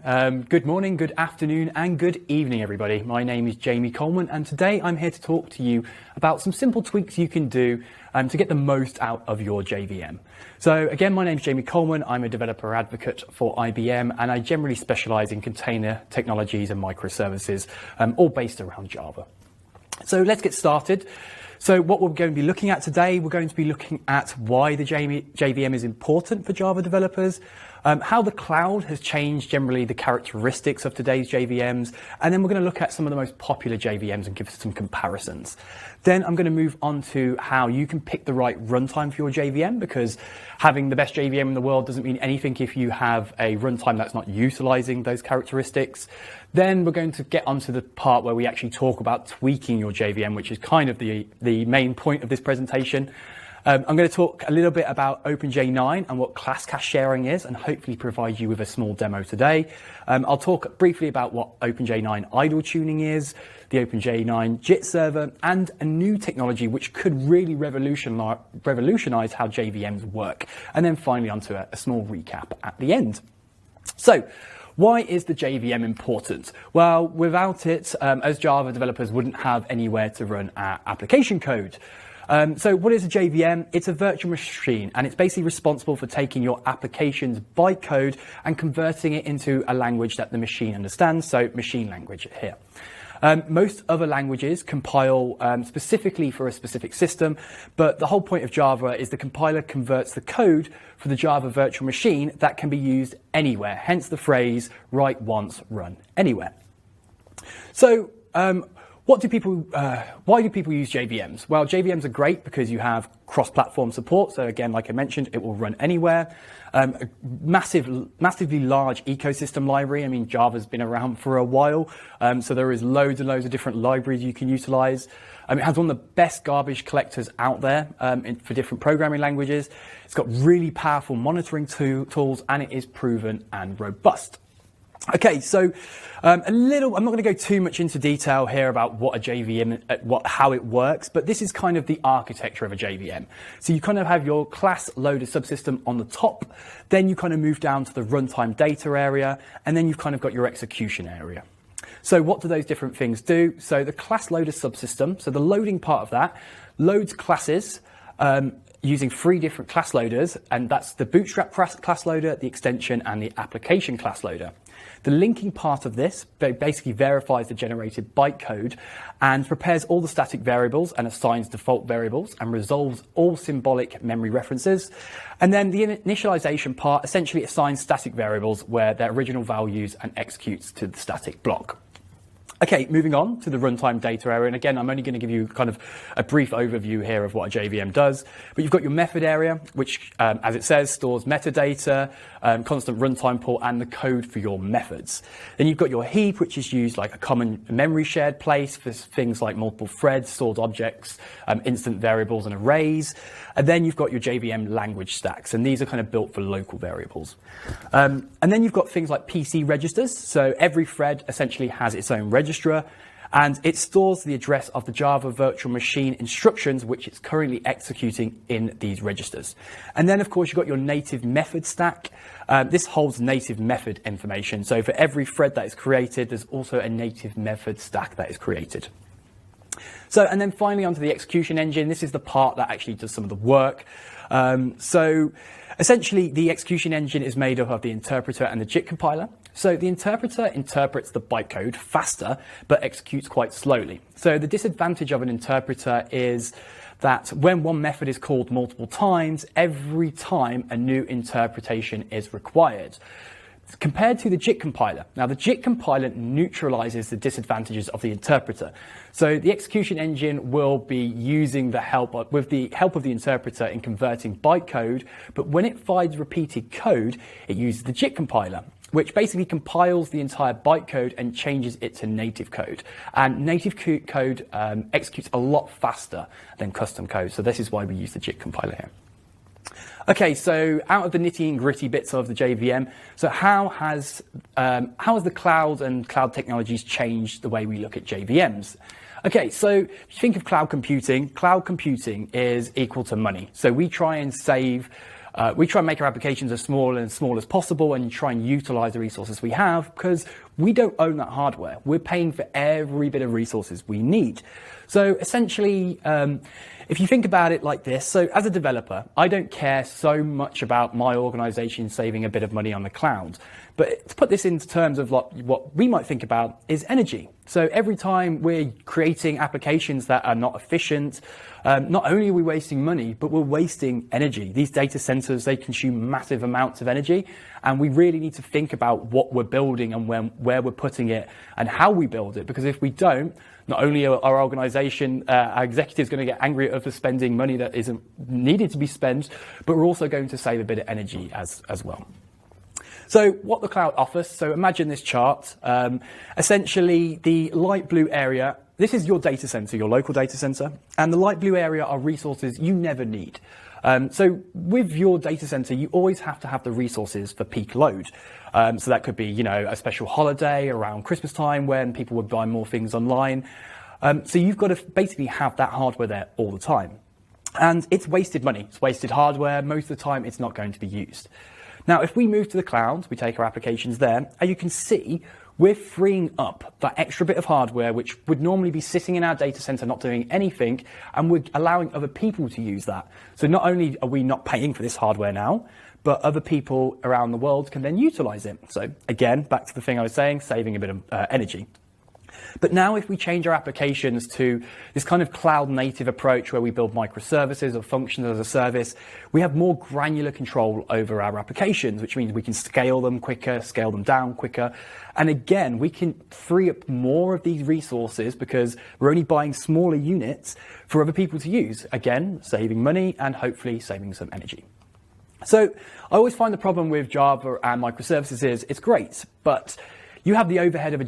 Good morning, good afternoon, and good evening, everybody. My name is Jamie Coleman, and today I'm here to talk to you about some simple tweaks you can do to get the most out of your JVM. So again, my name is Jamie Coleman. I'm a developer advocate for IBM, and I generally specialize in container technologies and microservices, all based around Java. So let's get started. So what we're going to be looking at today, we're going to be looking at why the JVM is important for Java developers, how the cloud has changed generally the characteristics of today's JVMs, and then we're going to look at some of the most popular JVMs and give some comparisons. Then I'm going to move on to how you can pick the right runtime for your JVM, because having the best JVM in the world doesn't mean anything if you have a runtime that's not utilizing those characteristics. Then we're going to get onto the part where we actually talk about tweaking your JVM, which is kind of the main point of this presentation. I'm going to talk a little bit about OpenJ9 and what class cache sharing is, and hopefully provide you with a small demo today. I'll talk briefly about what OpenJ9 idle tuning is, the OpenJ9 JIT server, and a new technology which could really revolutionize how JVMs work. And then finally onto a small recap at the end. So, why is the JVM important? Well, without it, as Java developers wouldn't have anywhere to run our application code. So what is a JVM? It's a virtual machine, and it's basically responsible for taking your application's bytecode and converting it into a language that the machine understands, so machine language here. Most other languages compile specifically for a specific system, but the whole point of Java is the compiler converts the code for the Java virtual machine that can be used anywhere, hence the phrase, write once, run anywhere. So, why do people use JVMs? Well, JVMs are great because you have cross-platform support. So again, like I mentioned, it will run anywhere. A massively large ecosystem library. I mean, Java's been around for a while, so there is loads and loads of different libraries you can utilize. It has one of the best garbage collectors out there for different programming languages. It's got really powerful monitoring tools, and it is proven and robust. Okay, so I'm not going to go too much into detail here about what a JVM, how it works, but this is kind of the architecture of a JVM. So you kind of have your class loader subsystem on the top, then you kind of move down to the runtime data area, and then you've kind of got your execution area. So what do those different things do? So the class loader subsystem, so the loading part of that, loads classes, using 3 different class loaders, and that's the Bootstrap class loader, the extension, and the application class loader. The linking part of this basically verifies the generated bytecode and prepares all the static variables and assigns default variables and resolves all symbolic memory references. And then the initialization part essentially assigns static variables where their original values and executes to the static block. Okay, moving on to the runtime data area, and again, I'm only going to give you kind of a brief overview here of what a JVM does, but you've got your method area, which, as it says, stores metadata, constant runtime port, and the code for your methods. Then you've got your heap, which is used like a common memory shared place for things like multiple threads, stored objects, instant variables, and arrays. And then you've got your JVM language stacks, and these are kind of built for local variables. And then you've got things like PC registers, so every thread essentially has its own registrar, and it stores the address of the Java virtual machine instructions which it's currently executing in these registers. And then, of course, you've got your native method stack. This holds native method information. So for every thread that is created, there's also a native method stack that is created. So, and then finally onto the execution engine. This is the part that actually does some of the work. So essentially, the execution engine is made up of the interpreter and the JIT compiler. So the interpreter interprets the bytecode faster, but executes quite slowly. So the disadvantage of an interpreter is that when one method is called multiple times, every time a new interpretation is required. Compared to the JIT compiler. Now, the JIT compiler neutralizes the disadvantages of the interpreter. So the execution engine will be using with the help of the interpreter in converting bytecode, but when it finds repeated code, it uses the JIT compiler, which basically compiles the entire bytecode and changes it to native code. And native code executes a lot faster than custom code, so this is why we use the JIT compiler here. Okay, so out of the nitty and gritty bits of the JVM, so how has the cloud and cloud technologies changed the way we look at JVMs? Okay, so if you think of cloud computing is equal to money. So we try and save We try and make our applications as small as possible and try and utilize the resources we have because we don't own that hardware. We're paying for every bit of resources we need. So essentially, if you think about it like this, so as a developer, I don't care so much about my organization saving a bit of money on the cloud. But to put this into terms of what we might think about is energy. So every time we're creating applications that are not efficient, not only are we wasting money, but we're wasting energy. These data centers, they consume massive amounts of energy, and we really need to think about what we're building and where we're putting it and how we build it. Because if we don't, not only are our organization, our executives going to get angry at us for spending money that isn't needed to be spent, but we're also going to save a bit of energy as well. So what the cloud offers, so imagine this chart. Essentially, the light blue area, this is your data center, your local data center, and the light blue area are resources you never need. So with your data center, you always have to have the resources for peak load. So that could be, a special holiday around Christmas time when people would buy more things online. So you've got to basically have that hardware there all the time. And it's wasted money, it's wasted hardware. Most of the time, it's not going to be used. Now, if we move to the cloud, we take our applications there, and you can see we're freeing up that extra bit of hardware which would normally be sitting in our data center not doing anything, and we're allowing other people to use that. So not only are we not paying for this hardware now, but other people around the world can then utilize it. So again, back to the thing I was saying, saving a bit of energy. But now if we change our applications to this kind of cloud native approach where we build microservices or functions as a service, we have more granular control over our applications, which means we can scale them quicker, scale them down quicker. And again, we can free up more of these resources because we're only buying smaller units for other people to use. Again, saving money and hopefully saving some energy. So I always find the problem with Java and microservices is it's great, but you have the overhead of a